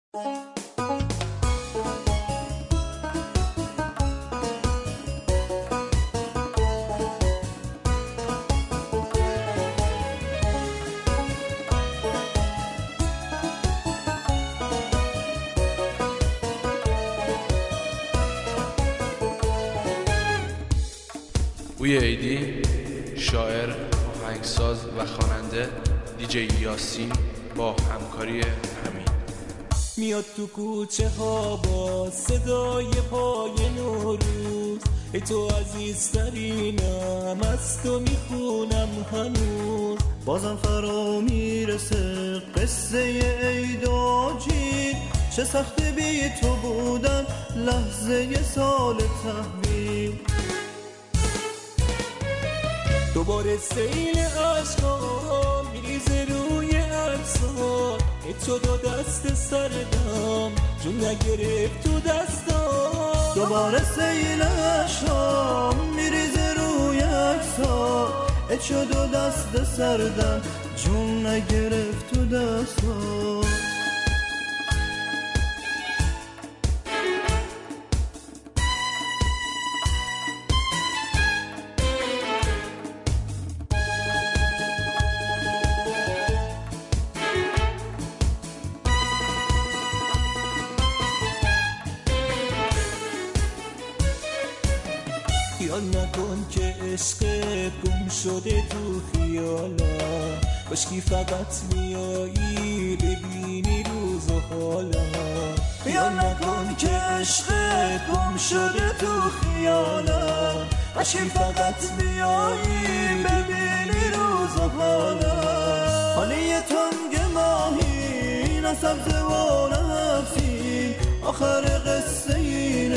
بوی عیدی، شاعر، آهنگساز و خواننده دیجی یاسین با همکاری همین. میاد تو کوچه ها با صدای پای نوروز، ای تو عزیزترینم، از تو میخونم هنوز. بازم فرا میرسه قصه عید و جید، چه سخت بی تو بودن لحظه سال تحویل. دوباره سیل عشقا میریزه روی عکس‌ها، ای تو دو دست سردم جون نگرفت تو دستام. دوباره سیل عشقا میریزه روی عکس‌ها، ای تو دو دست سردم جون نگرفت تو دستام. خیال نکن که عشقت گم شده تو خیالا، کاشکی فقط میایی ببینی روز و حالا. خیال نکن که عشقت گم شده تو خیالا، کاشکی فقط میایی ببینی روز و حالا. حالی تنگ ماهی نه سبزه و نه فیل، آخر قصه این